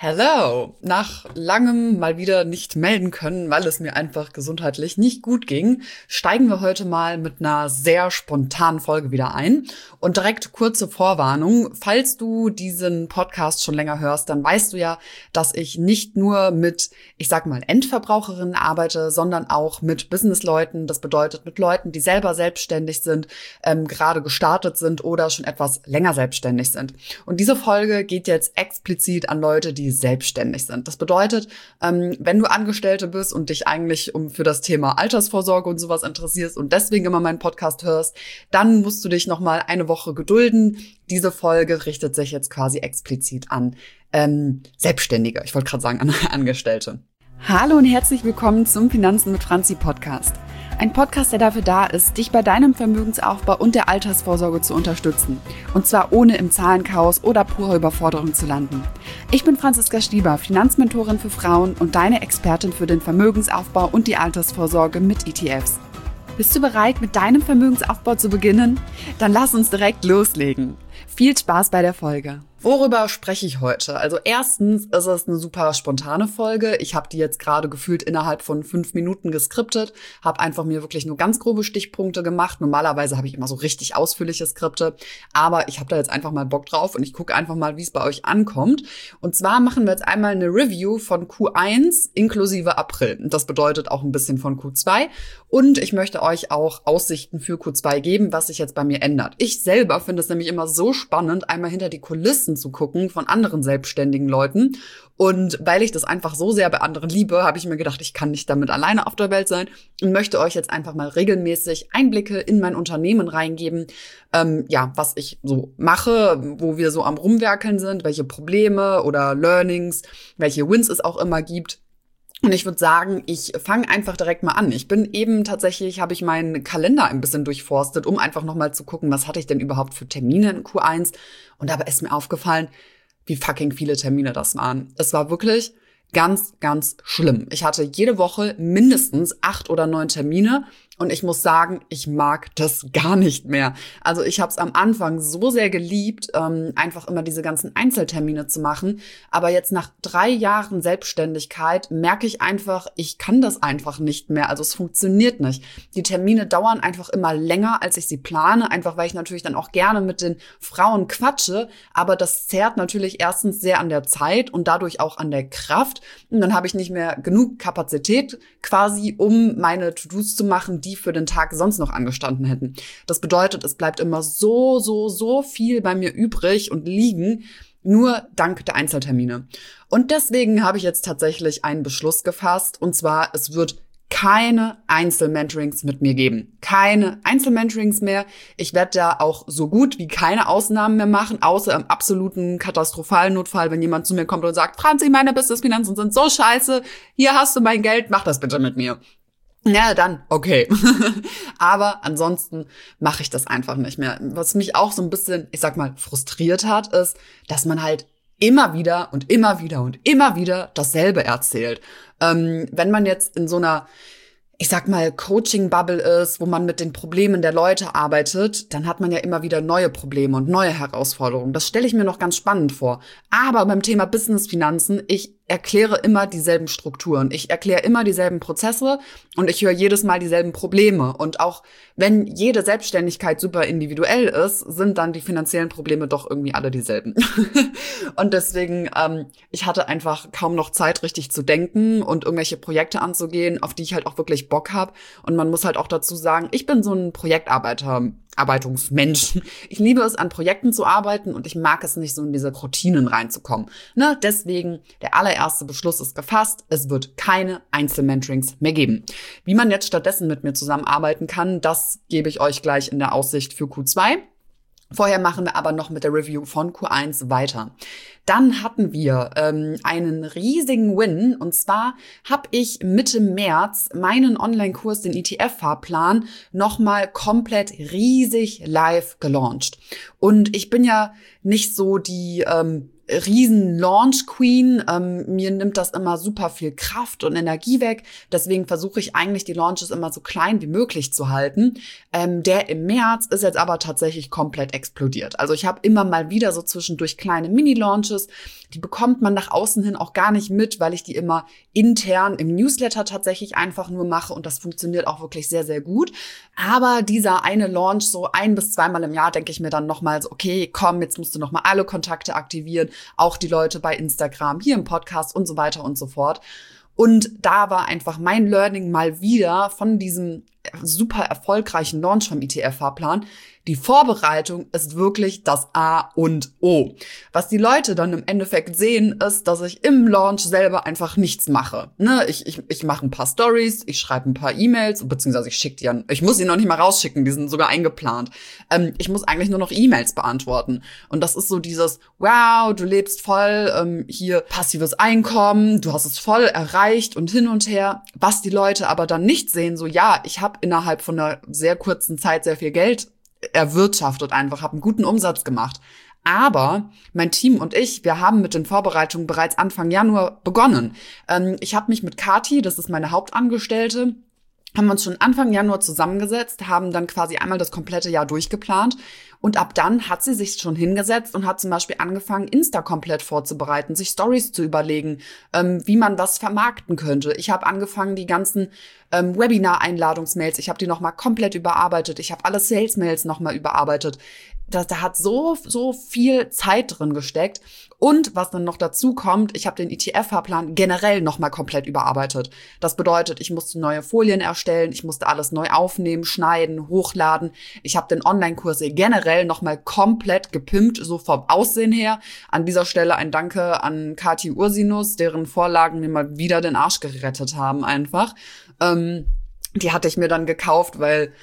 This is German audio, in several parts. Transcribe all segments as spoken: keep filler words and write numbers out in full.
Hello! Nach langem mal wieder nicht melden können, weil es mir einfach gesundheitlich nicht gut ging, steigen wir heute mal mit einer sehr spontanen Folge wieder ein. Und direkt kurze Vorwarnung, falls du diesen Podcast schon länger hörst, dann weißt du ja, dass ich nicht nur mit, ich sag mal, Endverbraucherinnen arbeite, sondern auch mit Businessleuten. Das bedeutet mit Leuten, die selber selbstständig sind, ähm, gerade gestartet sind oder schon etwas länger selbstständig sind. Und diese Folge geht jetzt explizit an Leute, die selbstständig sind. Das bedeutet, ähm, wenn du Angestellte bist und dich eigentlich um für das Thema Altersvorsorge und sowas interessierst und deswegen immer meinen Podcast hörst, dann musst du dich noch mal eine Woche gedulden. Diese Folge richtet sich jetzt quasi explizit an ähm, Selbstständige. Ich wollte gerade sagen, an Angestellte. Hallo und herzlich willkommen zum Finanzen mit Franzi Podcast. Ein Podcast, der dafür da ist, dich bei deinem Vermögensaufbau und der Altersvorsorge zu unterstützen. Und zwar ohne im Zahlenchaos oder purer Überforderung zu landen. Ich bin Franziska Stieber, Finanzmentorin für Frauen und deine Expertin für den Vermögensaufbau und die Altersvorsorge mit E T Fs. Bist du bereit, mit deinem Vermögensaufbau zu beginnen? Dann lass uns direkt loslegen. Viel Spaß bei der Folge. Worüber spreche ich heute? Also erstens ist es eine super spontane Folge. Ich habe die jetzt gerade gefühlt innerhalb von fünf Minuten geskriptet, habe einfach mir wirklich nur ganz grobe Stichpunkte gemacht. Normalerweise habe ich immer so richtig ausführliche Skripte, aber ich habe da jetzt einfach mal Bock drauf und ich gucke einfach mal, wie es bei euch ankommt. Und zwar machen wir jetzt einmal eine Review von Q eins inklusive April. Das bedeutet auch ein bisschen von Q zwei. Und ich möchte euch auch Aussichten für Q zwei geben, was sich jetzt bei mir ändert. Ich selber finde es nämlich immer so spannend, einmal hinter die Kulissen zu gucken von anderen selbstständigen Leuten. Und weil ich das einfach so sehr bei anderen liebe, habe ich mir gedacht, ich kann nicht damit alleine auf der Welt sein und möchte euch jetzt einfach mal regelmäßig Einblicke in mein Unternehmen reingeben, ähm, ja, was ich so mache, wo wir so am Rumwerkeln sind, welche Probleme oder Learnings, welche Wins es auch immer gibt. Und ich würde sagen, ich fange einfach direkt mal an. Ich bin eben tatsächlich, habe ich meinen Kalender ein bisschen durchforstet, um einfach nochmal zu gucken, was hatte ich denn überhaupt für Termine in Q eins. Und dabei ist mir aufgefallen, wie fucking viele Termine das waren. Es war wirklich ganz, ganz schlimm. Ich hatte jede Woche mindestens acht oder neun Termine. Und ich muss sagen, ich mag das gar nicht mehr. Also ich habe es am Anfang so sehr geliebt, ähm, einfach immer diese ganzen Einzeltermine zu machen. Aber jetzt nach drei Jahren Selbstständigkeit merke ich einfach, ich kann das einfach nicht mehr. Also es funktioniert nicht. Die Termine dauern einfach immer länger, als ich sie plane. Einfach weil ich natürlich dann auch gerne mit den Frauen quatsche. Aber das zerrt natürlich erstens sehr an der Zeit und dadurch auch an der Kraft. Und dann habe ich nicht mehr genug Kapazität quasi, um meine To-Dos zu machen, die für den Tag sonst noch angestanden hätten. Das bedeutet, es bleibt immer so, so, so viel bei mir übrig und liegen, nur dank der Einzeltermine. Und deswegen habe ich jetzt tatsächlich einen Beschluss gefasst, und zwar, es wird keine Einzelmentorings mit mir geben. Keine Einzelmentorings mehr. Ich werde da auch so gut wie keine Ausnahmen mehr machen, außer im absoluten katastrophalen Notfall, wenn jemand zu mir kommt und sagt, Franzi, meine Businessfinanzen sind so scheiße, hier hast du mein Geld, mach das bitte mit mir. Ja, dann, okay. Aber ansonsten mache ich das einfach nicht mehr. Was mich auch so ein bisschen, ich sag mal, frustriert hat, ist, dass man halt immer wieder und immer wieder und immer wieder dasselbe erzählt. Ähm, wenn man jetzt in so einer, ich sag mal, Coaching-Bubble ist, wo man mit den Problemen der Leute arbeitet, dann hat man ja immer wieder neue Probleme und neue Herausforderungen. Das stelle ich mir noch ganz spannend vor. Aber beim Thema Business-Finanzen, ich erkläre immer dieselben Strukturen. Ich erkläre immer dieselben Prozesse und ich höre jedes Mal dieselben Probleme. Und auch wenn jede Selbstständigkeit super individuell ist, sind dann die finanziellen Probleme doch irgendwie alle dieselben. Und deswegen, ähm, ich hatte einfach kaum noch Zeit, richtig zu denken und irgendwelche Projekte anzugehen, auf die ich halt auch wirklich Bock habe. Und man muss halt auch dazu sagen, ich bin so ein Projektarbeiter, Arbeitungsmensch. Ich liebe es, an Projekten zu arbeiten und ich mag es nicht, so in diese Routinen reinzukommen. Ne? Deswegen, der allererste Beschluss ist gefasst, es wird keine Einzelmentorings mehr geben. Wie man jetzt stattdessen mit mir zusammenarbeiten kann, das gebe ich euch gleich in der Aussicht für Q zwei. Vorher machen wir aber noch mit der Review von Q eins weiter. Dann hatten wir ähm, einen riesigen Win, und zwar habe ich Mitte März meinen Online-Kurs, den E T F-Fahrplan, nochmal komplett riesig live gelauncht. Und ich bin ja nicht so die ähm, riesen Launch Queen. Ähm, mir nimmt das immer super viel Kraft und Energie weg. Deswegen versuche ich eigentlich die Launches immer so klein wie möglich zu halten. Ähm, der im März ist jetzt aber tatsächlich komplett explodiert. Also ich habe immer mal wieder so zwischendurch kleine Mini-Launches. Die bekommt man nach außen hin auch gar nicht mit, weil ich die immer intern im Newsletter tatsächlich einfach nur mache. Und das funktioniert auch wirklich sehr, sehr gut. Aber dieser eine Launch, so ein bis zweimal im Jahr, denke ich mir dann nochmal so, okay, komm, jetzt musst du nochmal alle Kontakte aktivieren. Auch die Leute bei Instagram, hier im Podcast und so weiter und so fort. Und da war einfach mein Learning mal wieder von diesem super erfolgreichen Launch vom E T F-Fahrplan. Die Vorbereitung ist wirklich das A und O. Was die Leute dann im Endeffekt sehen, ist, dass ich im Launch selber einfach nichts mache. Ne? Ich, ich, ich mache ein paar Stories, ich schreibe ein paar E-Mails, beziehungsweise ich schicke die an, ich muss sie noch nicht mal rausschicken, die sind sogar eingeplant. Ähm, ich muss eigentlich nur noch E-Mails beantworten. Und das ist so dieses, wow, du lebst voll, ähm, hier passives Einkommen, du hast es voll erreicht und hin und her. Was die Leute aber dann nicht sehen, so ja, ich habe innerhalb von einer sehr kurzen Zeit sehr viel Geld erwirtschaftet einfach, habe einen guten Umsatz gemacht. Aber mein Team und ich, wir haben mit den Vorbereitungen bereits Anfang Januar begonnen. Ähm, ich habe mich mit Kathi, das ist meine Hauptangestellte, haben wir uns schon Anfang Januar zusammengesetzt, haben dann quasi einmal das komplette Jahr durchgeplant. Und ab dann hat sie sich schon hingesetzt und hat zum Beispiel angefangen, Insta komplett vorzubereiten, sich Stories zu überlegen, ähm, wie man was vermarkten könnte. Ich habe angefangen, die ganzen ähm, Webinar-Einladungsmails, ich habe die nochmal komplett überarbeitet. Ich habe alle Sales-Mails nochmal überarbeitet. Da, da hat so, so viel Zeit drin gesteckt. Und was dann noch dazu kommt, ich habe den E T F-Fahrplan generell nochmal komplett überarbeitet. Das bedeutet, ich musste neue Folien erstellen, ich musste alles neu aufnehmen, schneiden, hochladen. Ich habe den Online-Kurs generell nochmal komplett gepimpt, so vom Aussehen her. An dieser Stelle ein Danke an Kathi Ursinus, deren Vorlagen mir mal wieder den Arsch gerettet haben einfach. Ähm, die hatte ich mir dann gekauft, weil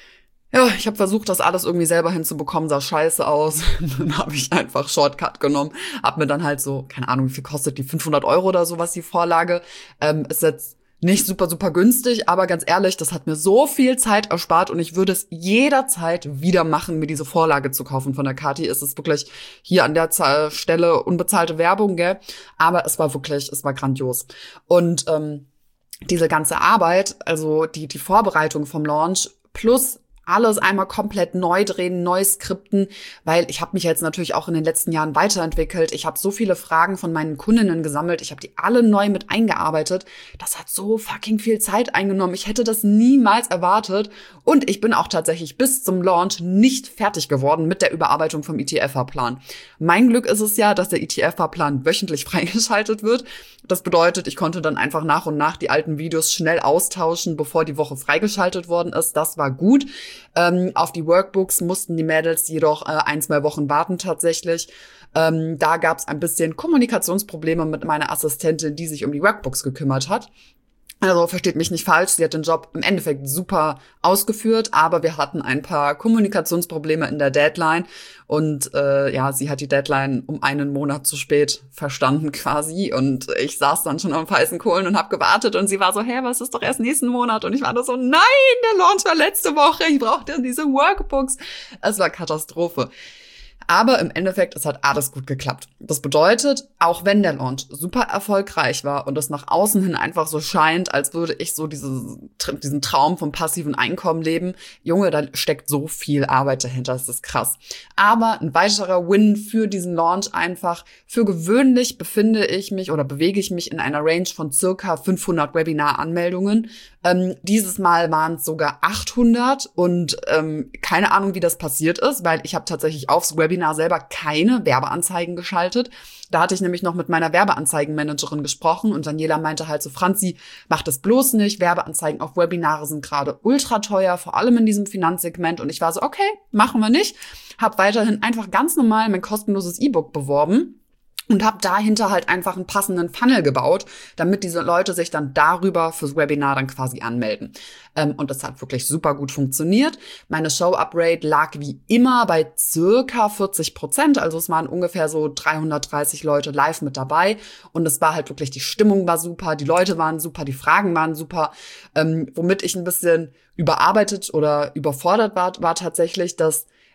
ja, ich habe versucht, das alles irgendwie selber hinzubekommen, sah scheiße aus. Dann habe ich einfach Shortcut genommen, hab mir dann halt so, keine Ahnung, wie viel kostet die, fünfhundert Euro oder sowas, die Vorlage. Ähm, ist jetzt nicht super, super günstig, aber ganz ehrlich, das hat mir so viel Zeit erspart und ich würde es jederzeit wieder machen, mir diese Vorlage zu kaufen von der Kathi. Es ist wirklich hier an der Z- Stelle unbezahlte Werbung, gell? Aber es war wirklich, es war grandios. Und ähm, diese ganze Arbeit, also die, die Vorbereitung vom Launch plus alles einmal komplett neu drehen, neu skripten, weil ich habe mich jetzt natürlich auch in den letzten Jahren weiterentwickelt. Ich habe so viele Fragen von meinen Kundinnen gesammelt. Ich habe die alle neu mit eingearbeitet. Das hat so fucking viel Zeit eingenommen. Ich hätte das niemals erwartet. Und ich bin auch tatsächlich bis zum Launch nicht fertig geworden mit der Überarbeitung vom E T F-Fahrplan. Mein Glück ist es ja, dass der E T F-Fahrplan wöchentlich freigeschaltet wird. Das bedeutet, ich konnte dann einfach nach und nach die alten Videos schnell austauschen, bevor die Woche freigeschaltet worden ist. Das war gut. Ähm, auf die Workbooks mussten die Mädels jedoch äh, ein, zwei Wochen warten tatsächlich. Ähm, da gab es ein bisschen Kommunikationsprobleme mit meiner Assistentin, die sich um die Workbooks gekümmert hat. Also versteht mich nicht falsch, sie hat den Job im Endeffekt super ausgeführt, aber wir hatten ein paar Kommunikationsprobleme in der Deadline und äh, ja, sie hat die Deadline um einen Monat zu spät verstanden quasi und ich saß dann schon auf heißen Kohlen und habe gewartet und sie war so, hä, was ist doch erst nächsten Monat? Und ich war da so, nein, der Launch war letzte Woche, ich brauchte diese Workbooks. Es war Katastrophe. Aber im Endeffekt, es hat alles gut geklappt. Das bedeutet, auch wenn der Launch super erfolgreich war und es nach außen hin einfach so scheint, als würde ich so diese, diesen Traum vom passiven Einkommen leben, Junge, da steckt so viel Arbeit dahinter, das ist krass. Aber ein weiterer Win für diesen Launch einfach, für gewöhnlich befinde ich mich oder bewege ich mich in einer Range von circa fünfhundert Webinar-Anmeldungen. Ähm, dieses Mal waren es sogar achthundert und ähm, keine Ahnung, wie das passiert ist, weil ich habe tatsächlich aufs Webinar selber keine Werbeanzeigen geschaltet. Da hatte ich nämlich noch mit meiner Werbeanzeigenmanagerin gesprochen und Daniela meinte halt so, Franzi, mach das bloß nicht. Werbeanzeigen auf Webinare sind gerade ultra teuer, vor allem in diesem Finanzsegment. Und ich war so, okay, machen wir nicht. Hab weiterhin einfach ganz normal mein kostenloses E-Book beworben. Und habe dahinter halt einfach einen passenden Funnel gebaut, damit diese Leute sich dann darüber fürs Webinar dann quasi anmelden. Ähm, und das hat wirklich super gut funktioniert. Meine Show-Up-Rate lag wie immer bei circa vierzig Prozent. Also es waren ungefähr so dreihundertdreißig Leute live mit dabei. Und es war halt wirklich, die Stimmung war super, die Leute waren super, die Fragen waren super. Ähm, womit ich ein bisschen überarbeitet oder überfordert war, war tatsächlich, dass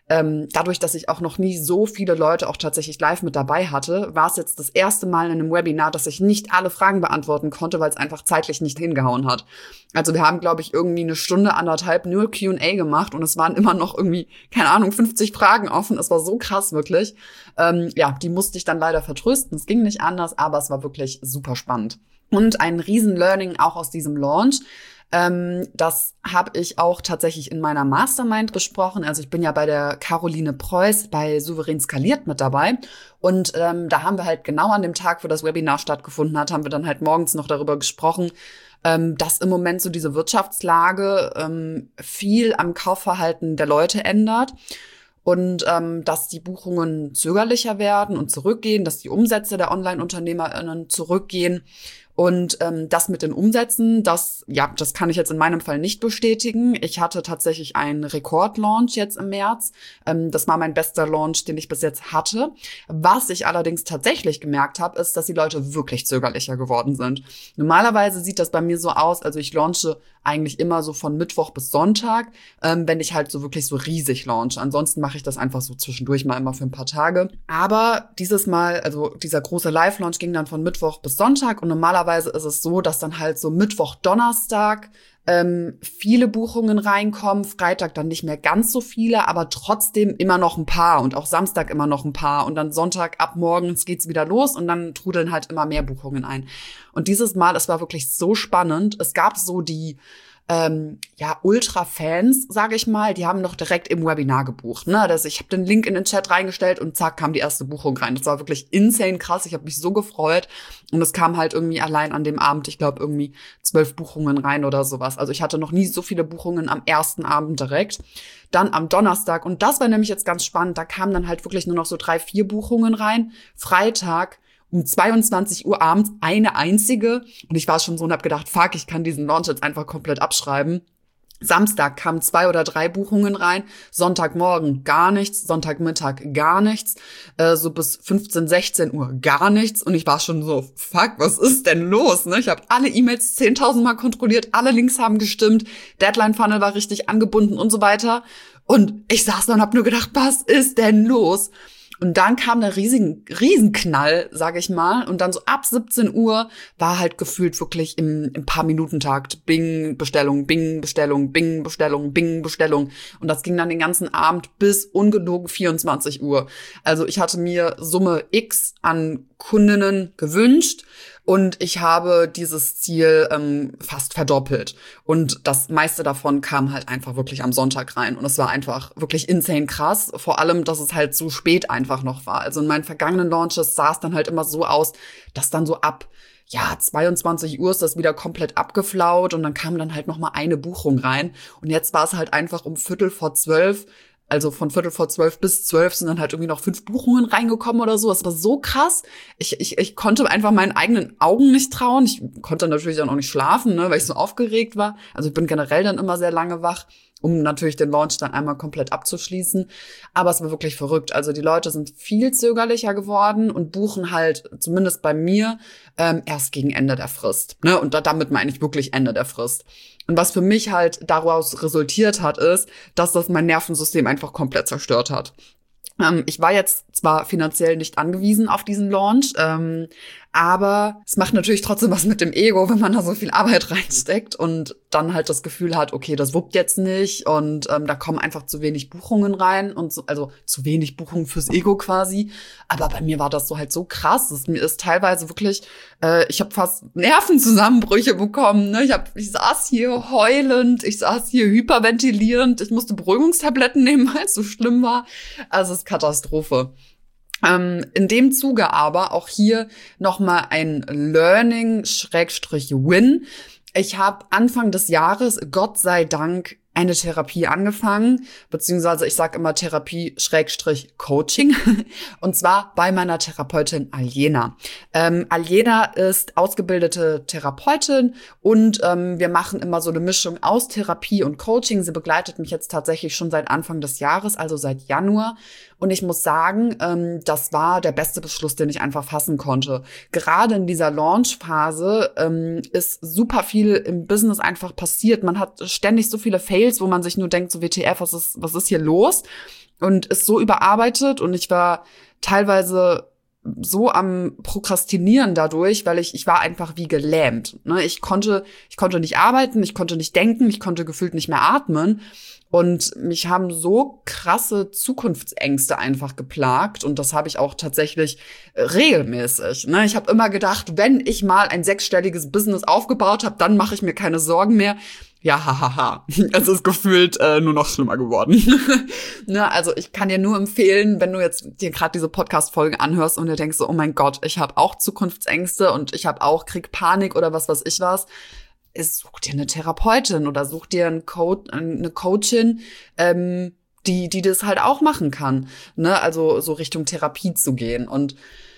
ähm, dadurch, dass ich auch noch nie so viele Leute auch tatsächlich live mit dabei hatte, war es jetzt das erste Mal in einem Webinar, dass ich nicht alle Fragen beantworten konnte, weil es einfach zeitlich nicht hingehauen hat. Also wir haben, glaube ich, irgendwie eine Stunde, anderthalb nur Q und A gemacht und es waren immer noch irgendwie, keine Ahnung, fünfzig Fragen offen. Es war so krass, wirklich. Ähm, ja, die musste ich dann leider vertrösten. Es ging nicht anders, aber es war wirklich super spannend. Und ein Riesen-Learning auch aus diesem Launch. Ähm, das habe ich auch tatsächlich in meiner Mastermind besprochen. Also ich bin ja bei der Caroline Preuß bei Souverän Skaliert mit dabei. Und ähm, da haben wir halt genau an dem Tag, wo das Webinar stattgefunden hat, haben wir dann halt morgens noch darüber gesprochen, ähm, dass im Moment so diese Wirtschaftslage ähm, viel am Kaufverhalten der Leute ändert. Und ähm, dass die Buchungen zögerlicher werden und zurückgehen, dass die Umsätze der Online-UnternehmerInnen zurückgehen. Und ähm, das mit den Umsätzen, das ja, das kann ich jetzt in meinem Fall nicht bestätigen. Ich hatte tatsächlich einen Rekordlaunch jetzt im März. Ähm, das war mein bester Launch, den ich bis jetzt hatte. Was ich allerdings tatsächlich gemerkt habe, ist, dass die Leute wirklich zögerlicher geworden sind. Normalerweise sieht das bei mir so aus, also ich launche eigentlich immer so von Mittwoch bis Sonntag, ähm, wenn ich halt so wirklich so riesig launche. Ansonsten mache ich das einfach so zwischendurch mal immer für ein paar Tage. Aber dieses Mal, also dieser große Live-Launch ging dann von Mittwoch bis Sonntag und normalerweise ist es so, dass dann halt so Mittwoch, Donnerstag ähm, viele Buchungen reinkommen, Freitag dann nicht mehr ganz so viele, aber trotzdem immer noch ein paar und auch Samstag immer noch ein paar und dann Sonntag ab morgens geht's wieder los und dann trudeln halt immer mehr Buchungen ein. Und dieses Mal, es war wirklich so spannend. Es gab so die Ähm, ja, Ultra-Fans, sage ich mal, die haben noch direkt im Webinar gebucht. Ne? Also ich habe den Link in den Chat reingestellt und zack, kam die erste Buchung rein. Das war wirklich insane krass. Ich habe mich so gefreut. Und es kam halt irgendwie allein an dem Abend, ich glaube, irgendwie zwölf Buchungen rein oder sowas. Also ich hatte noch nie so viele Buchungen am ersten Abend direkt. Dann am Donnerstag, und das war nämlich jetzt ganz spannend, da kamen dann halt wirklich nur noch so drei, vier Buchungen rein. Freitag um zweiundzwanzig Uhr abends eine einzige. Und ich war schon so und hab gedacht, fuck, ich kann diesen Launch jetzt einfach komplett abschreiben. Samstag kamen zwei oder drei Buchungen rein, Sonntagmorgen gar nichts, Sonntagmittag gar nichts, äh, so bis fünfzehn, sechzehn Uhr gar nichts. Und ich war schon so, fuck, was ist denn los? Ne? Ich habe alle E-Mails zehntausend Mal kontrolliert, alle Links haben gestimmt, Deadline-Funnel war richtig angebunden und so weiter. Und ich saß da und hab nur gedacht, was ist denn los? Und dann kam der riesigen, Riesenknall, sage ich mal. Und dann so ab siebzehn Uhr war halt gefühlt wirklich im, im Paar-Minuten-Takt Bing, Bestellung, Bing, Bestellung, Bing, Bestellung, Bing, Bestellung. Und das ging dann den ganzen Abend bis ungelogen vierundzwanzig Uhr. Also ich hatte mir Summe X an Kundinnen gewünscht. Und ich habe dieses Ziel ähm, fast verdoppelt. Und das meiste davon kam halt einfach wirklich am Sonntag rein. Und es war einfach wirklich insane krass. Vor allem, dass es halt so spät einfach noch war. Also in meinen vergangenen Launches sah es dann halt immer so aus, dass dann so ab ja zweiundzwanzig Uhr ist das wieder komplett abgeflaut. Und dann kam dann halt noch mal eine Buchung rein. Und jetzt war es halt einfach um Viertel vor zwölf. Also von Viertel vor zwölf bis zwölf sind dann halt irgendwie noch fünf Buchungen reingekommen oder so. Das war so krass. Ich, ich, ich konnte einfach meinen eigenen Augen nicht trauen. Ich konnte natürlich dann auch nicht schlafen, ne, weil ich so aufgeregt war. Also ich bin generell dann immer sehr lange wach, um natürlich den Launch dann einmal komplett abzuschließen. Aber es war wirklich verrückt. Also die Leute sind viel zögerlicher geworden und buchen halt, zumindest bei mir, ähm, erst gegen Ende der Frist. Ne? Und da, damit meine ich wirklich Ende der Frist. Und was für mich halt daraus resultiert hat, ist, dass das mein Nervensystem einfach komplett zerstört hat. Ähm, ich war jetzt zwar finanziell nicht angewiesen auf diesen Launch, ähm, aber es macht natürlich trotzdem was mit dem Ego, wenn man da so viel Arbeit reinsteckt und dann halt das Gefühl hat, okay, das wuppt jetzt nicht und ähm, da kommen einfach zu wenig Buchungen rein und so, also zu wenig Buchungen fürs Ego quasi. Aber bei mir war das so halt so krass, dass mir ist teilweise wirklich, äh, ich habe fast Nervenzusammenbrüche bekommen. Ne? Ich hab, ich saß hier heulend, ich saß hier hyperventilierend, ich musste Beruhigungstabletten nehmen, weil es so schlimm war. Also es ist Katastrophe. Ähm, in dem Zuge aber auch hier nochmal ein Learning-Win. Ich habe Anfang des Jahres, Gott sei Dank, eine Therapie angefangen, beziehungsweise ich sage immer Therapie-Coaching, und zwar bei meiner Therapeutin Aljena. Ähm, Aljena ist ausgebildete Therapeutin und ähm, wir machen immer so eine Mischung aus Therapie und Coaching. Sie begleitet mich jetzt tatsächlich schon seit Anfang des Jahres, also seit Januar. Und ich muss sagen, ähm, das war der beste Beschluss, den ich einfach fassen konnte. Gerade in dieser Launch-Phase ähm, ist super viel im Business einfach passiert. Man hat ständig so viele Fails, wo man sich nur denkt, so W T F, was ist, was ist hier los? und ist so überarbeitet und ich war teilweise so am Prokrastinieren dadurch, weil ich ich war einfach wie gelähmt. Ne? Ich konnte ich konnte nicht arbeiten, ich konnte nicht denken, ich konnte gefühlt nicht mehr atmen. Und mich haben so krasse Zukunftsängste einfach geplagt. Und das habe ich auch tatsächlich regelmäßig. Ne? Ich habe immer gedacht, wenn ich mal ein sechsstelliges Business aufgebaut habe, dann mache ich mir keine Sorgen mehr. Ja, hahaha. Ha, ha. Es ist gefühlt äh, nur noch schlimmer geworden. Ne, also ich kann dir nur empfehlen, wenn du jetzt dir gerade diese Podcast-Folgen anhörst und dir denkst so, oh mein Gott, ich habe auch Zukunftsängste und ich habe auch krieg Panik oder was weiß ich was. Ist, such dir eine Therapeutin oder such dir einen Co- eine Coachin, ähm, die die das halt auch machen kann. Ne, also so Richtung Therapie zu gehen. Und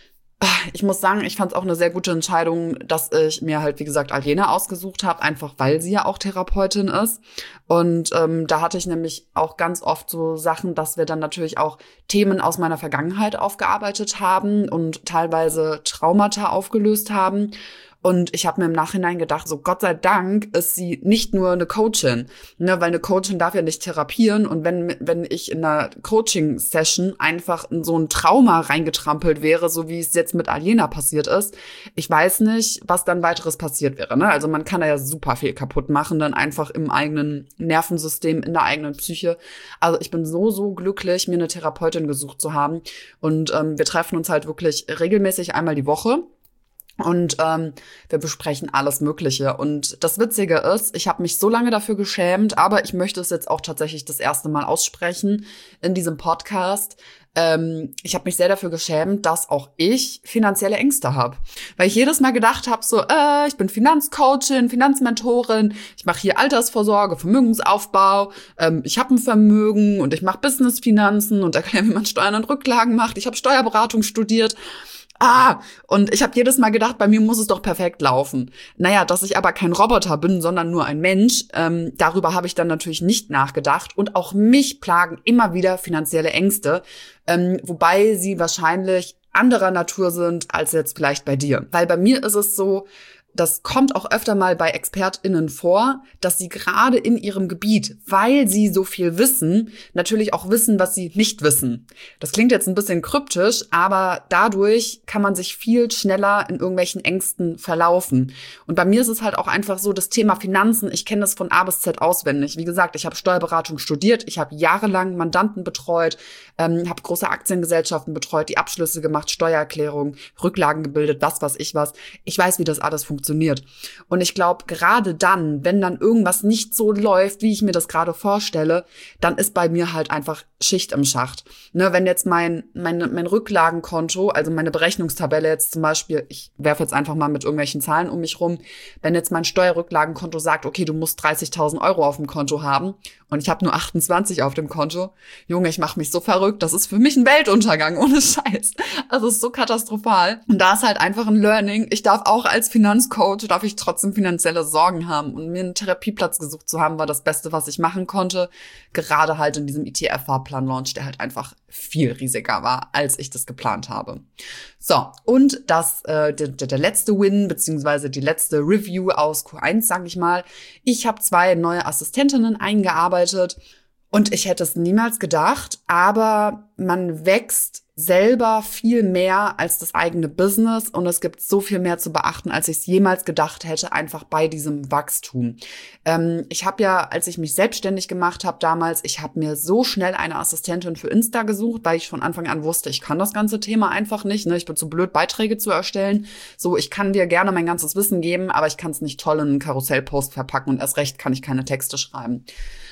ich muss sagen, ich fand es auch eine sehr gute Entscheidung, dass ich mir halt, wie gesagt, Aljena ausgesucht habe, einfach weil sie ja auch Therapeutin ist. Und ähm, da hatte ich nämlich auch ganz oft so Sachen, dass wir dann natürlich auch Themen aus meiner Vergangenheit aufgearbeitet haben und teilweise Traumata aufgelöst haben. Und ich habe mir im Nachhinein gedacht, so Gott sei Dank ist sie nicht nur eine Coachin, ne, weil eine Coachin darf ja nicht therapieren. Und wenn wenn ich in einer Coaching-Session einfach in so ein Trauma reingetrampelt wäre, so wie es jetzt mit Aljena passiert ist, ich weiß nicht, was dann weiteres passiert wäre. Ne? Also man kann da ja super viel kaputt machen, dann einfach im eigenen Nervensystem, in der eigenen Psyche. Also ich bin so, so glücklich, mir eine Therapeutin gesucht zu haben. Und ähm, wir treffen uns halt wirklich regelmäßig einmal die Woche. Und ähm, wir besprechen alles Mögliche. Und das Witzige ist, ich habe mich so lange dafür geschämt, aber ich möchte es jetzt auch tatsächlich das erste Mal aussprechen in diesem Podcast. Ähm, ich habe mich sehr dafür geschämt, dass auch ich finanzielle Ängste habe. Weil ich jedes Mal gedacht habe, so, äh, ich bin Finanzcoachin, Finanzmentorin, ich mache hier Altersvorsorge, Vermögensaufbau, ähm, ich habe ein Vermögen und ich mache Businessfinanzen und erkläre, wie man Steuern und Rücklagen macht. Ich habe Steuerberatung studiert. Ah, und ich habe jedes Mal gedacht, bei mir muss es doch perfekt laufen. Naja, dass ich aber kein Roboter bin, sondern nur ein Mensch, ähm, darüber habe ich dann natürlich nicht nachgedacht. Und auch mich plagen immer wieder finanzielle Ängste, ähm, wobei sie wahrscheinlich anderer Natur sind als jetzt vielleicht bei dir. Weil bei mir ist es so, das kommt auch öfter mal bei ExpertInnen vor, dass sie gerade in ihrem Gebiet, weil sie so viel wissen, natürlich auch wissen, was sie nicht wissen. Das klingt jetzt ein bisschen kryptisch, aber dadurch kann man sich viel schneller in irgendwelchen Ängsten verlaufen. Und bei mir ist es halt auch einfach so, das Thema Finanzen, ich kenne das von A bis Z auswendig. Wie gesagt, ich habe Steuerberatung studiert, ich habe jahrelang Mandanten betreut, ähm, habe große Aktiengesellschaften betreut, die Abschlüsse gemacht, Steuererklärung, Rücklagen gebildet, was weiß ich was. Ich weiß, wie das alles funktioniert. funktioniert. Und ich glaube, gerade dann, wenn dann irgendwas nicht so läuft, wie ich mir das gerade vorstelle, dann ist bei mir halt einfach Schicht im Schacht. Ne, wenn jetzt mein, mein, mein Rücklagenkonto, also meine Berechnungstabelle jetzt zum Beispiel, ich werfe jetzt einfach mal mit irgendwelchen Zahlen um mich rum, wenn jetzt mein Steuerrücklagenkonto sagt, okay, du musst dreißigtausend Euro auf dem Konto haben und ich habe nur achtundzwanzig auf dem Konto, Junge, ich mache mich so verrückt, das ist für mich ein Weltuntergang, ohne Scheiß. Also es ist so katastrophal. Und da ist halt einfach ein Learning. Ich darf auch als Finanzcoach, darf ich trotzdem finanzielle Sorgen haben. Und mir einen Therapieplatz gesucht zu haben, war das Beste, was ich machen konnte. Gerade halt in diesem E T F-Fahrplan-Launch, der halt einfach viel riesiger war, als ich das geplant habe. So, und das äh, der, der letzte Win, beziehungsweise die letzte Review aus Q eins, sage ich mal. Ich habe zwei neue Assistentinnen eingearbeitet und ich hätte es niemals gedacht, aber man wächst selber viel mehr als das eigene Business und es gibt so viel mehr zu beachten, als ich es jemals gedacht hätte, einfach bei diesem Wachstum. Ähm, ich habe ja, als ich mich selbstständig gemacht habe damals, ich habe mir so schnell eine Assistentin für Insta gesucht, weil ich von Anfang an wusste, ich kann das ganze Thema einfach nicht. Ne? Ich bin zu blöd, Beiträge zu erstellen. So, ich kann dir gerne mein ganzes Wissen geben, aber ich kann es nicht toll in einen Karussellpost verpacken und erst recht kann ich keine Texte schreiben.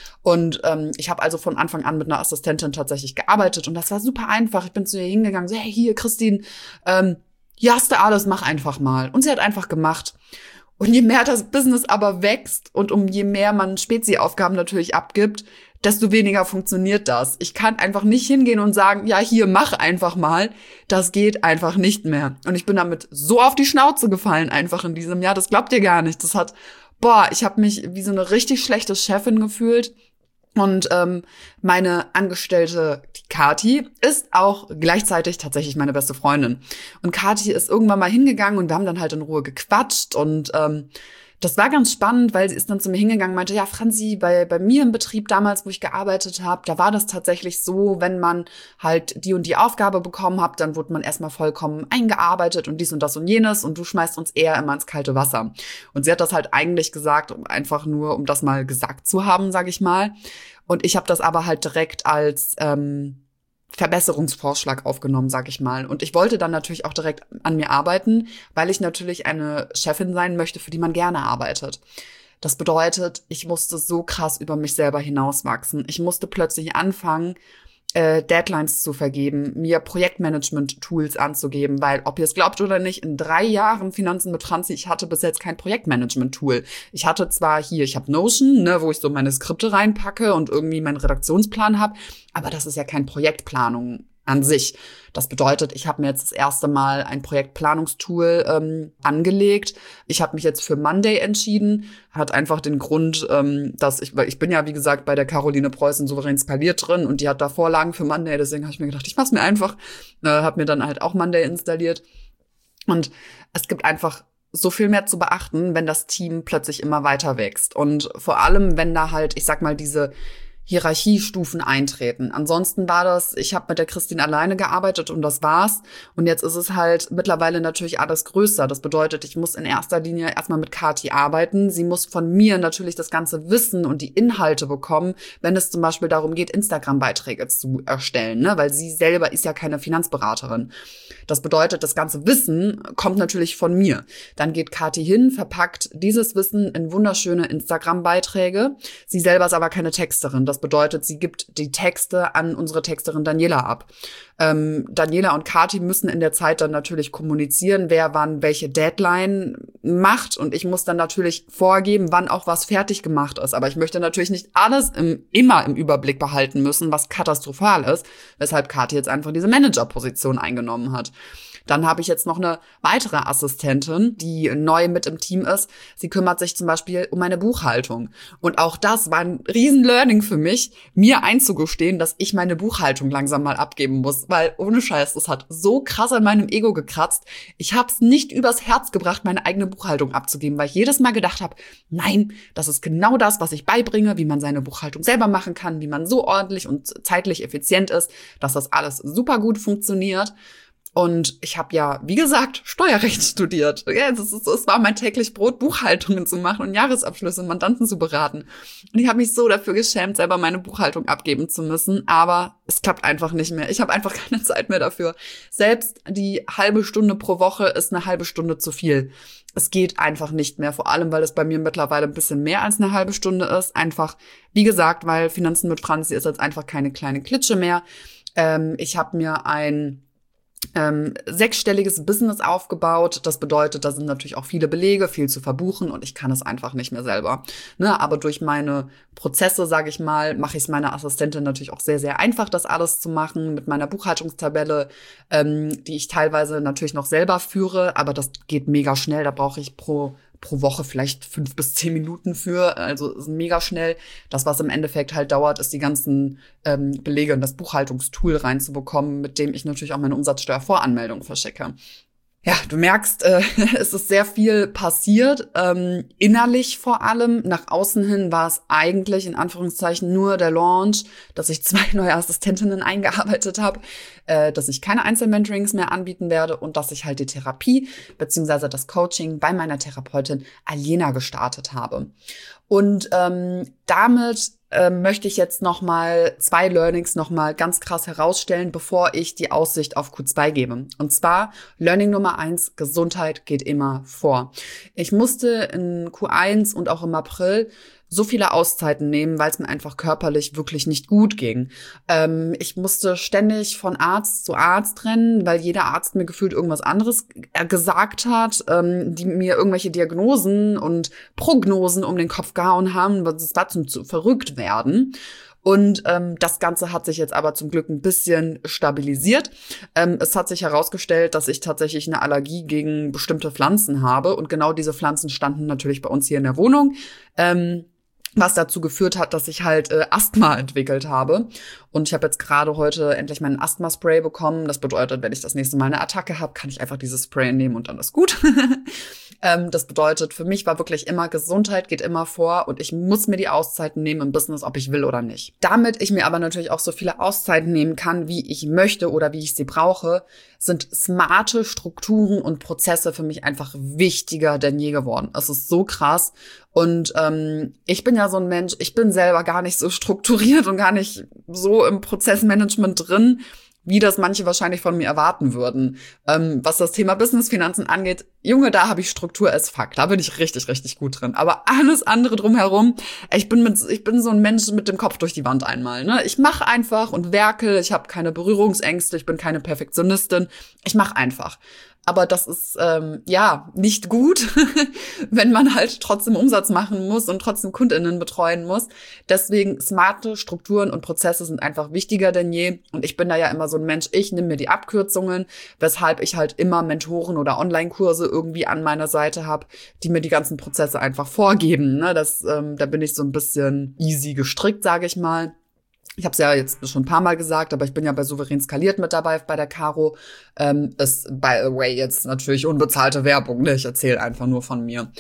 Und ähm, ich habe also von Anfang an mit einer Assistentin tatsächlich gearbeitet und das war super einfach. Ich bin zu ihr hingegangen, so, hey, hier, Christine, ähm, hier hast du alles, mach einfach mal. Und sie hat einfach gemacht. Und je mehr das Business aber wächst und um je mehr man Spezi-Aufgaben natürlich abgibt, desto weniger funktioniert das. Ich kann einfach nicht hingehen und sagen, ja, hier, mach einfach mal. Das geht einfach nicht mehr. Und ich bin damit so auf die Schnauze gefallen einfach in diesem Jahr. Das glaubt ihr gar nicht. Das hat, boah, ich habe mich wie so eine richtig schlechte Chefin gefühlt. Und ähm, meine Angestellte, die Kathi, ist auch gleichzeitig tatsächlich meine beste Freundin. Und Kathi ist irgendwann mal hingegangen und wir haben dann halt in Ruhe gequatscht und ähm, Das war ganz spannend, weil sie ist dann zu mir hingegangen und meinte, ja, Franzi, bei, bei mir im Betrieb damals, wo ich gearbeitet habe, da war das tatsächlich so, wenn man halt die und die Aufgabe bekommen hat, dann wurde man erstmal vollkommen eingearbeitet und dies und das und jenes und du schmeißt uns eher immer ins kalte Wasser. Und sie hat das halt eigentlich gesagt, um einfach nur, um das mal gesagt zu haben, sage ich mal. Und ich habe das aber halt direkt als ähm, Verbesserungsvorschlag aufgenommen, sag ich mal. Und ich wollte dann natürlich auch direkt an mir arbeiten, weil ich natürlich eine Chefin sein möchte, für die man gerne arbeitet. Das bedeutet, ich musste so krass über mich selber hinauswachsen. Ich musste plötzlich anfangen, äh, Deadlines zu vergeben, mir Projektmanagement-Tools anzugeben, weil, ob ihr es glaubt oder nicht, in drei Jahren Finanzen mit Franzi, ich hatte bis jetzt kein Projektmanagement-Tool. Ich hatte zwar hier, ich habe Notion, ne, wo ich so meine Skripte reinpacke und irgendwie meinen Redaktionsplan habe, aber das ist ja keine Projektplanung an sich. Das bedeutet, ich habe mir jetzt das erste Mal ein Projektplanungstool ähm, angelegt. Ich habe mich jetzt für Monday entschieden. Hat einfach den Grund, ähm, dass ich, weil ich bin ja, wie gesagt, bei der Caroline Preußen souverän skaliert drin und die hat da Vorlagen für Monday. Deswegen habe ich mir gedacht, ich mach's mir einfach. Äh, habe mir dann halt auch Monday installiert. Und es gibt einfach so viel mehr zu beachten, wenn das Team plötzlich immer weiter wächst. Und vor allem, wenn da halt, ich sag mal, diese Hierarchiestufen eintreten. Ansonsten war das, ich habe mit der Christine alleine gearbeitet und das war's. Und jetzt ist es halt mittlerweile natürlich alles größer. Das bedeutet, ich muss in erster Linie erstmal mit Kathi arbeiten. Sie muss von mir natürlich das ganze Wissen und die Inhalte bekommen, wenn es zum Beispiel darum geht, Instagram-Beiträge zu erstellen, ne? Weil sie selber ist ja keine Finanzberaterin. Das bedeutet, das ganze Wissen kommt natürlich von mir. Dann geht Kathi hin, verpackt dieses Wissen in wunderschöne Instagram-Beiträge. Sie selber ist aber keine Texterin. Das bedeutet, sie gibt die Texte an unsere Texterin Daniela ab. Ähm, Daniela und Kathi müssen in der Zeit dann natürlich kommunizieren, wer wann welche Deadline macht. Und ich muss dann natürlich vorgeben, wann auch was fertig gemacht ist. Aber ich möchte natürlich nicht alles im, immer im Überblick behalten müssen, was katastrophal ist, weshalb Kathi jetzt einfach diese Managerposition eingenommen hat. Dann habe ich jetzt noch eine weitere Assistentin, die neu mit im Team ist. Sie kümmert sich zum Beispiel um meine Buchhaltung. Und auch das war ein riesen Learning für mich, mir einzugestehen, dass ich meine Buchhaltung langsam mal abgeben muss. Weil ohne Scheiß, das hat so krass an meinem Ego gekratzt. Ich habe es nicht übers Herz gebracht, meine eigene Buchhaltung abzugeben, weil ich jedes Mal gedacht habe, nein, das ist genau das, was ich beibringe, wie man seine Buchhaltung selber machen kann, wie man so ordentlich und zeitlich effizient ist, dass das alles super gut funktioniert. Und ich habe ja, wie gesagt, Steuerrecht studiert. Ja, es, ist, es war mein täglich Brot, Buchhaltungen zu machen und Jahresabschlüsse, Mandanten zu beraten. Und ich habe mich so dafür geschämt, selber meine Buchhaltung abgeben zu müssen. Aber es klappt einfach nicht mehr. Ich habe einfach keine Zeit mehr dafür. Selbst die halbe Stunde pro Woche ist eine halbe Stunde zu viel. Es geht einfach nicht mehr. Vor allem, weil es bei mir mittlerweile ein bisschen mehr als eine halbe Stunde ist. Einfach, wie gesagt, weil Finanzen mit Franzi ist jetzt einfach keine kleine Klitsche mehr. Ähm, ich habe mir ein Ähm, sechsstelliges Business aufgebaut. Das bedeutet, da sind natürlich auch viele Belege, viel zu verbuchen und ich kann es einfach nicht mehr selber. Ne, aber durch meine Prozesse, sage ich mal, mache ich es meiner Assistentin natürlich auch sehr, sehr einfach, das alles zu machen mit meiner Buchhaltungstabelle, ähm, die ich teilweise natürlich noch selber führe, aber das geht mega schnell. Da brauche ich pro pro Woche vielleicht fünf bis zehn Minuten für, also ist mega schnell. Das, was im Endeffekt halt dauert, ist die ganzen ähm, Belege in das Buchhaltungstool reinzubekommen, mit dem ich natürlich auch meine Umsatzsteuervoranmeldung verschicke. Ja, du merkst, äh, es ist sehr viel passiert, ähm, innerlich vor allem. Nach außen hin war es eigentlich in Anführungszeichen nur der Launch, dass ich zwei neue Assistentinnen eingearbeitet habe, äh, dass ich keine Einzelmentorings mehr anbieten werde und dass ich halt die Therapie beziehungsweise das Coaching bei meiner Therapeutin Alena gestartet habe. Und ähm, damit ähm, möchte ich jetzt noch mal zwei Learnings noch mal ganz krass herausstellen, bevor ich die Aussicht auf Q zwei gebe. Und zwar Learning Nummer eins, Gesundheit geht immer vor. Ich musste in Q eins und auch im April so viele Auszeiten nehmen, weil es mir einfach körperlich wirklich nicht gut ging. Ähm, ich musste ständig von Arzt zu Arzt rennen, weil jeder Arzt mir gefühlt irgendwas anderes gesagt hat, ähm, die mir irgendwelche Diagnosen und Prognosen um den Kopf gehauen haben. Das war zum zu verrückt werden. Und ähm, das Ganze hat sich jetzt aber zum Glück ein bisschen stabilisiert. Ähm, es hat sich herausgestellt, dass ich tatsächlich eine Allergie gegen bestimmte Pflanzen habe. Und genau diese Pflanzen standen natürlich bei uns hier in der Wohnung. Ähm, was dazu geführt hat, dass ich halt äh, Asthma entwickelt habe. Und ich habe jetzt gerade heute endlich meinen Asthma-Spray bekommen. Das bedeutet, wenn ich das nächste Mal eine Attacke habe, kann ich einfach dieses Spray nehmen und dann ist gut. Ähm, das bedeutet, für mich war wirklich immer Gesundheit geht immer vor und ich muss mir die Auszeiten nehmen im Business, ob ich will oder nicht. Damit ich mir aber natürlich auch so viele Auszeiten nehmen kann, wie ich möchte oder wie ich sie brauche, sind smarte Strukturen und Prozesse für mich einfach wichtiger denn je geworden. Es ist so krass. Und ähm, ich bin ja so ein Mensch, ich bin selber gar nicht so strukturiert und gar nicht so im Prozessmanagement drin, wie das manche wahrscheinlich von mir erwarten würden. Ähm, was das Thema Business-Finanzen angeht, Junge, da habe ich Struktur as fuck. Da bin ich richtig, richtig gut drin. Aber alles andere drumherum, ich bin mit, ich bin so ein Mensch mit dem Kopf durch die Wand einmal. Ne? Ich mache einfach und werkel. Ich habe keine Berührungsängste. Ich bin keine Perfektionistin. Ich mache einfach. Aber das ist, ähm, ja, nicht gut, wenn man halt trotzdem Umsatz machen muss und trotzdem KundInnen betreuen muss. Deswegen smarte Strukturen und Prozesse sind einfach wichtiger denn je. Und ich bin da ja immer so ein Mensch, ich nehme mir die Abkürzungen, weshalb ich halt immer Mentoren oder Online-Kurse irgendwie an meiner Seite habe, die mir die ganzen Prozesse einfach vorgeben. Ne? Das, ähm, da bin ich so ein bisschen easy gestrickt, sage ich mal. Ich habe es ja jetzt schon ein paar Mal gesagt, aber ich bin ja bei Souverän Skaliert mit dabei bei der Caro. Ähm, ist, by the way, jetzt natürlich unbezahlte Werbung, ne? Ich erzähle einfach nur von mir.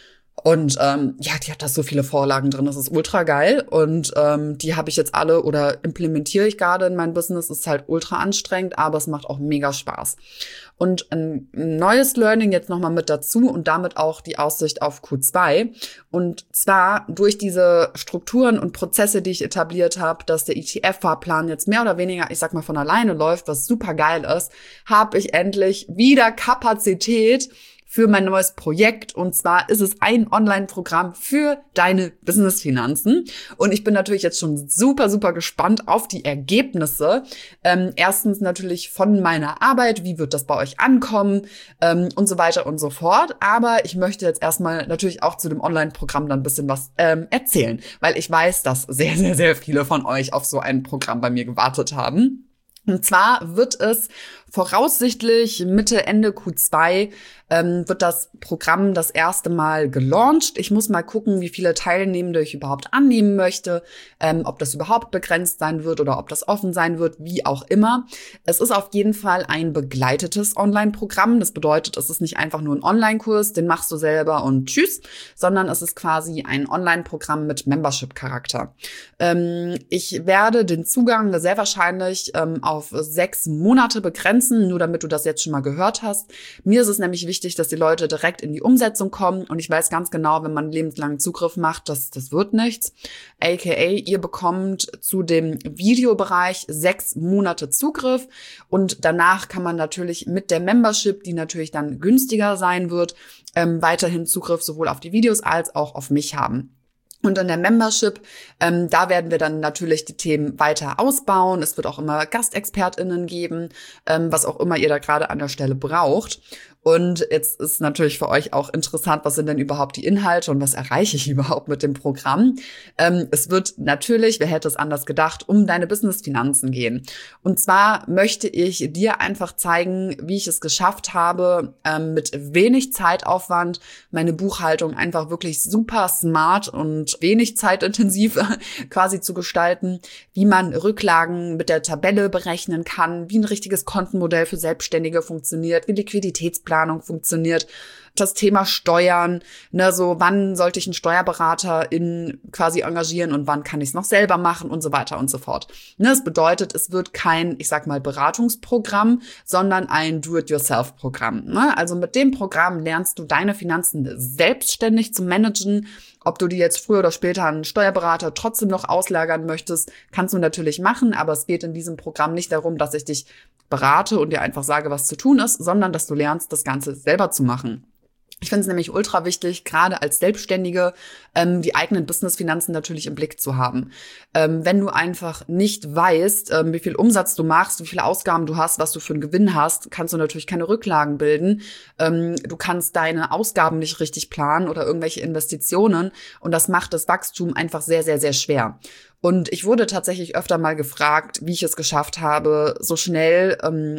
Und ähm, ja, die hat da so viele Vorlagen drin, das ist ultra geil. Und ähm, die habe ich jetzt alle oder implementiere ich gerade in mein Business. Ist halt ultra anstrengend, aber es macht auch mega Spaß. Und ein neues Learning jetzt nochmal mit dazu und damit auch die Aussicht auf Q zwei. Und zwar durch diese Strukturen und Prozesse, die ich etabliert habe, dass der E T F-Fahrplan jetzt mehr oder weniger, ich sag mal, von alleine läuft, was super geil ist, habe ich endlich wieder Kapazität für mein neues Projekt. Und zwar ist es ein Online-Programm für deine Business-Finanzen. Und ich bin natürlich jetzt schon super, super gespannt auf die Ergebnisse. Ähm, erstens natürlich von meiner Arbeit. Wie wird das bei euch ankommen? Ähm, und so weiter und so fort. Aber ich möchte jetzt erstmal natürlich auch zu dem Online-Programm dann ein bisschen was ähm, erzählen. Weil ich weiß, dass sehr, sehr, sehr viele von euch auf so ein Programm bei mir gewartet haben. Und zwar wird es voraussichtlich Mitte, Ende Q zwei ähm, wird das Programm das erste Mal gelauncht. Ich muss mal gucken, wie viele Teilnehmende ich überhaupt annehmen möchte, ähm, ob das überhaupt begrenzt sein wird oder ob das offen sein wird, wie auch immer. Es ist auf jeden Fall ein begleitetes Online-Programm. Das bedeutet, es ist nicht einfach nur ein Online-Kurs, den machst du selber und tschüss, sondern es ist quasi ein Online-Programm mit Membership-Charakter. Ähm, ich werde den Zugang sehr wahrscheinlich ähm, auf sechs Monate begrenzen, nur damit du das jetzt schon mal gehört hast. Mir ist es nämlich wichtig, dass die Leute direkt in die Umsetzung kommen und ich weiß ganz genau, wenn man lebenslangen Zugriff macht, das, das wird nichts. A K A, ihr bekommt zu dem Videobereich sechs Monate Zugriff und danach kann man natürlich mit der Membership, die natürlich dann günstiger sein wird, ähm, weiterhin Zugriff sowohl auf die Videos als auch auf mich haben. Und in der Membership, ähm, da werden wir dann natürlich die Themen weiter ausbauen. Es wird auch immer GastexpertInnen geben, ähm, was auch immer ihr da gerade an der Stelle braucht. Und jetzt ist natürlich für euch auch interessant, was sind denn überhaupt die Inhalte und was erreiche ich überhaupt mit dem Programm? Ähm, es wird natürlich, wer hätte es anders gedacht, um deine Business-Finanzen gehen. Und zwar möchte ich dir einfach zeigen, wie ich es geschafft habe, ähm, mit wenig Zeitaufwand meine Buchhaltung einfach wirklich super smart und wenig zeitintensiv quasi zu gestalten, wie man Rücklagen mit der Tabelle berechnen kann, wie ein richtiges Kontenmodell für Selbstständige funktioniert, wie Liquiditätsplanung funktioniert, das Thema Steuern, ne, so wann sollte ich einen Steuerberater in quasi engagieren und wann kann ich es noch selber machen und so weiter und so fort. Ne, das bedeutet, es wird kein, ich sag mal, Beratungsprogramm, sondern ein Do-it-yourself-Programm. Ne? Also mit dem Programm lernst du deine Finanzen selbstständig zu managen. Ob du die jetzt früher oder später an einen Steuerberater trotzdem noch auslagern möchtest, kannst du natürlich machen, aber es geht in diesem Programm nicht darum, dass ich dich berate und dir einfach sage, was zu tun ist, sondern dass du lernst, das Ganze selber zu machen. Ich finde es nämlich ultra wichtig, gerade als Selbstständige ähm, die eigenen Businessfinanzen natürlich im Blick zu haben. Ähm, wenn du einfach nicht weißt, ähm, wie viel Umsatz du machst, wie viele Ausgaben du hast, was du für einen Gewinn hast, kannst du natürlich keine Rücklagen bilden. Ähm, du kannst deine Ausgaben nicht richtig planen oder irgendwelche Investitionen und das macht das Wachstum einfach sehr, sehr, sehr schwer. Und ich wurde tatsächlich öfter mal gefragt, wie ich es geschafft habe, so schnell ähm,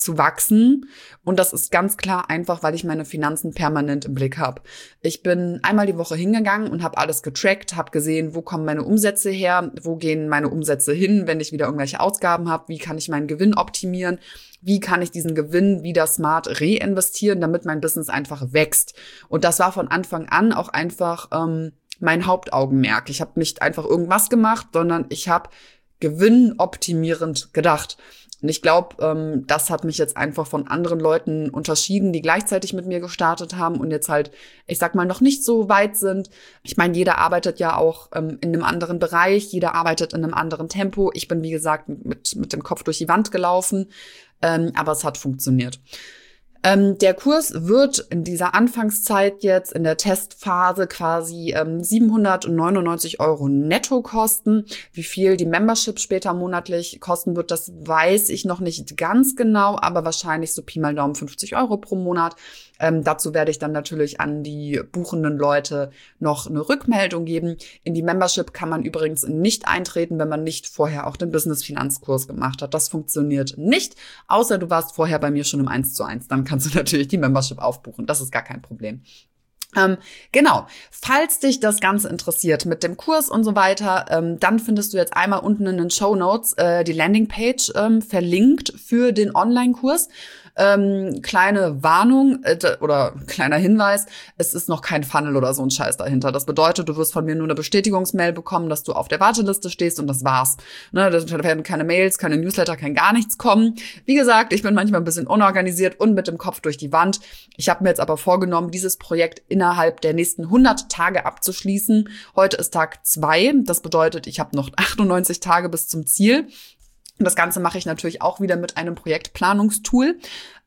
zu wachsen. Und das ist ganz klar einfach, weil ich meine Finanzen permanent im Blick habe. Ich bin einmal die Woche hingegangen und habe alles getrackt, habe gesehen, wo kommen meine Umsätze her, wo gehen meine Umsätze hin, wenn ich wieder irgendwelche Ausgaben habe, wie kann ich meinen Gewinn optimieren, wie kann ich diesen Gewinn wieder smart reinvestieren, damit mein Business einfach wächst. Und das war von Anfang an auch einfach ähm, mein Hauptaugenmerk. Ich habe nicht einfach irgendwas gemacht, sondern ich habe gewinnoptimierend gedacht. Und ich glaube, ähm, das hat mich jetzt einfach von anderen Leuten unterschieden, die gleichzeitig mit mir gestartet haben und jetzt halt, ich sag mal, noch nicht so weit sind. Ich meine, jeder arbeitet ja auch ähm, in einem anderen Bereich, jeder arbeitet in einem anderen Tempo. Ich bin, wie gesagt, mit, mit dem Kopf durch die Wand gelaufen, ähm, aber es hat funktioniert. Ähm, der Kurs wird in dieser Anfangszeit jetzt in der Testphase quasi ähm, siebenhundertneunundneunzig Euro netto kosten. Wie viel die Membership später monatlich kosten wird, das weiß ich noch nicht ganz genau, aber wahrscheinlich so Pi mal Daumen fünfzig Euro pro Monat. Ähm, dazu werde ich dann natürlich an die buchenden Leute noch eine Rückmeldung geben. In die Membership kann man übrigens nicht eintreten, wenn man nicht vorher auch den Business-Finanzkurs gemacht hat. Das funktioniert nicht, außer du warst vorher bei mir schon im eins zu eins. Dann kannst du natürlich die Membership aufbuchen. Das ist gar kein Problem. Ähm, genau, falls dich das Ganze interessiert mit dem Kurs und so weiter, ähm, dann findest du jetzt einmal unten in den Shownotes äh, die Landingpage ähm, verlinkt für den Online-Kurs. Ähm, kleine Warnung äh, oder kleiner Hinweis, es ist noch kein Funnel oder so ein Scheiß dahinter. Das bedeutet, du wirst von mir nur eine Bestätigungsmail bekommen, dass du auf der Warteliste stehst und das war's. Ne, da werden keine Mails, keine Newsletter, kein gar nichts kommen. Wie gesagt, ich bin manchmal ein bisschen unorganisiert und mit dem Kopf durch die Wand. Ich habe mir jetzt aber vorgenommen, dieses Projekt innerhalb der nächsten hundert Tage abzuschließen. Heute ist Tag zwei. Das bedeutet, ich habe noch achtundneunzig Tage bis zum Ziel. Und das Ganze mache ich natürlich auch wieder mit einem Projektplanungstool.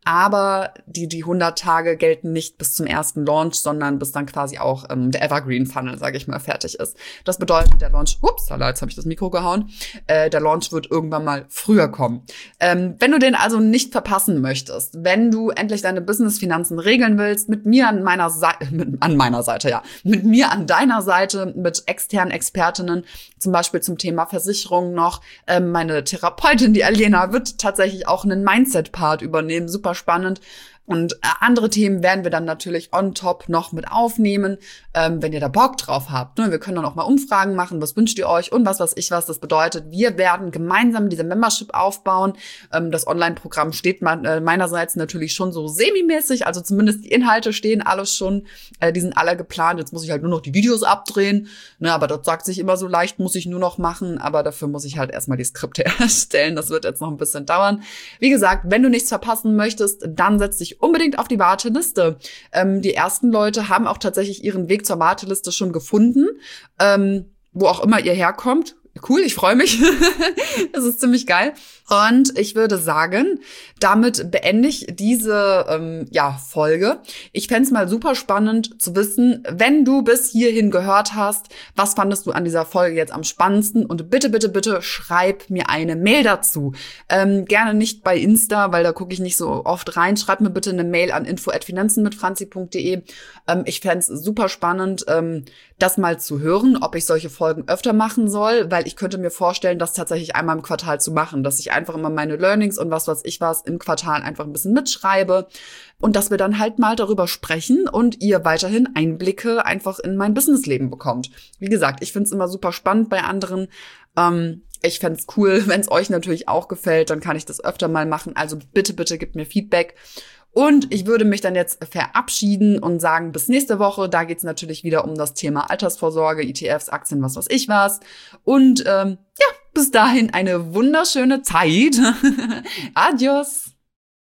Aber die die hundert Tage gelten nicht bis zum ersten Launch, sondern bis dann quasi auch ähm, der Evergreen-Funnel, sage ich mal, fertig ist. Das bedeutet, der Launch, ups, jetzt habe ich das Mikro gehauen, äh, der Launch wird irgendwann mal früher kommen. Ähm, wenn du den also nicht verpassen möchtest, wenn du endlich deine Business-Finanzen regeln willst, mit mir an meiner Seite, an meiner Seite, ja, mit mir an deiner Seite, mit externen Expertinnen, zum Beispiel zum Thema Versicherung noch, ähm, meine Therapeutin, die Alena, wird tatsächlich auch einen Mindset-Part übernehmen, super spannend. Und andere Themen werden wir dann natürlich on top noch mit aufnehmen, ähm, wenn ihr da Bock drauf habt. Ne? Wir können dann auch mal Umfragen machen, was wünscht ihr euch und was weiß ich was. Das bedeutet, wir werden gemeinsam diese Membership aufbauen. Ähm, das Online-Programm steht me- äh, meinerseits natürlich schon so semi-mäßig, also zumindest die Inhalte stehen alles schon, äh, die sind alle geplant. Jetzt muss ich halt nur noch die Videos abdrehen, ne? Aber das sagt sich immer so leicht, muss ich nur noch machen, aber dafür muss ich halt erstmal die Skripte erstellen. Das wird jetzt noch ein bisschen dauern. Wie gesagt, wenn du nichts verpassen möchtest, dann setz dich unbedingt auf die Warteliste. Ähm, die ersten Leute haben auch tatsächlich ihren Weg zur Warteliste schon gefunden, ähm, wo auch immer ihr herkommt. Cool, ich freue mich. Das ist ziemlich geil. Und ich würde sagen, damit beende ich diese ähm, ja Folge. Ich fänd's mal super spannend zu wissen, wenn du bis hierhin gehört hast, was fandest du an dieser Folge jetzt am spannendsten? Und bitte, bitte, bitte schreib mir eine Mail dazu. Ähm, gerne nicht bei Insta, weil da gucke ich nicht so oft rein. Schreib mir bitte eine Mail an info at finanzen mit franzi punkt de. Ähm, ich fänd's super spannend, ähm, das mal zu hören, ob ich solche Folgen öfter machen soll, weil ich könnte mir vorstellen, das tatsächlich einmal im Quartal zu machen, dass ich einfach immer meine Learnings und was weiß ich was im Quartal einfach ein bisschen mitschreibe und dass wir dann halt mal darüber sprechen und ihr weiterhin Einblicke einfach in mein Businessleben bekommt. Wie gesagt, ich find's immer super spannend bei anderen. Ähm, ich fänd's cool, wenn es euch natürlich auch gefällt, dann kann ich das öfter mal machen. Also bitte, bitte gebt mir Feedback. Und ich würde mich dann jetzt verabschieden und sagen, bis nächste Woche. Da geht's natürlich wieder um das Thema Altersvorsorge, E T Fs, Aktien, was weiß ich was. Und ähm, ja, bis dahin eine wunderschöne Zeit. Adios.